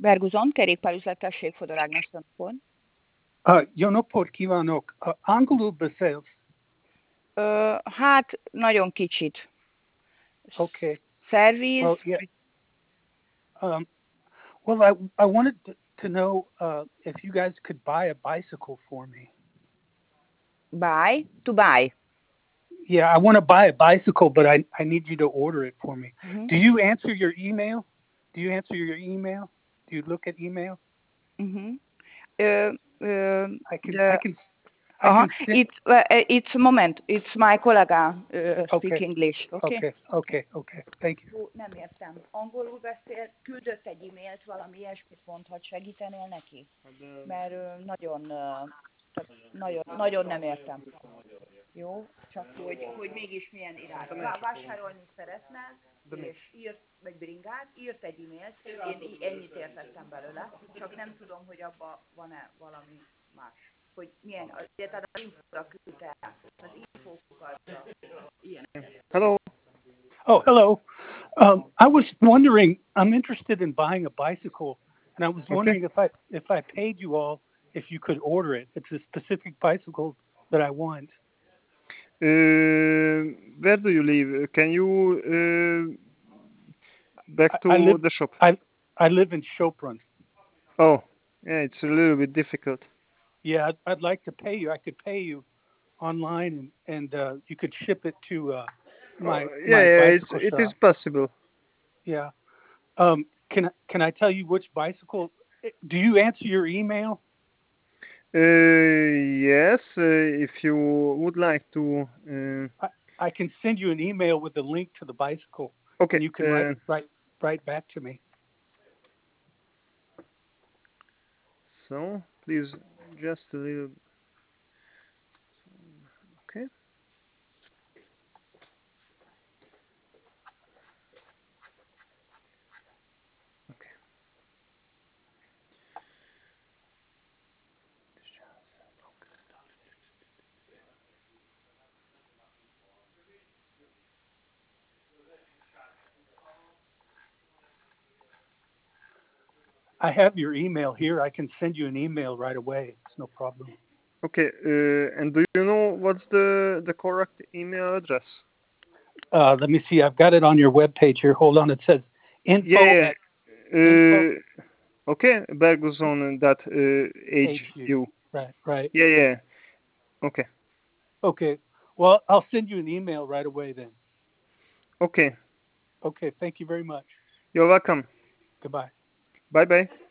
Berguzon, kerékpárüzlet, tessék, Fodor Ágnes tanúpont. Jó napot kívánok! Angolul beszélsz? Hát, nagyon kicsit. Okay. Szerviz, Well, yeah. Well, I wanted to know if you guys could buy a bicycle for me. buy, to buy. Yeah, I want to buy a bicycle, but I need you to order it for me. Mm-hmm. Do you answer your email? Do you answer your email? Do you look at email? Mm-hmm. I can send. It's a moment. It's my kollega speak Okay. English. Okay? Okay. Thank you. Jó, nem értem. Angolul beszél, küldött egy e-mailt, valami ilyesmit mondhat, segítenél neki? Mert nagyon nem értem. Jó? Csak hogy mégis milyen irány. Vásárolni szeretne, és írt, vagy bringát, írt egy e-mailt, én ennyit értettem belőle, csak nem tudom, hogy abban van-e valami más. Hogy milyen, tehát az infóra küldte el, az infókat, ilyenek. Hello. Oh, hello. I was wondering. I'm interested in buying a bicycle, and I was wondering if I paid you all, if you could order it. It's a specific bicycle that I want. Where do you live? Can you back to the shop? I live in Chopron. Oh, yeah, it's a little bit difficult. Yeah, I'd like to pay you. I could pay you online, and you could ship it to my bicycle it shop. is possible. Yeah. Can I tell you which bicycle? Do you answer your email? Yes, if you would like to. I can send you an email with a link to the bicycle. Okay. And you can write back to me. So please, just a little. Okay. Okay. I have your email here. I can send you an email right away. It's no problem. Okay. And do you know what's the correct email address? Let me see. I've got it on your webpage here. Hold on. It says info. Okay. Berguzon.hu. Right. Yeah. Okay. Okay. Well, I'll send you an email right away then. Okay. Okay. Thank you very much. You're welcome. Goodbye. Bye.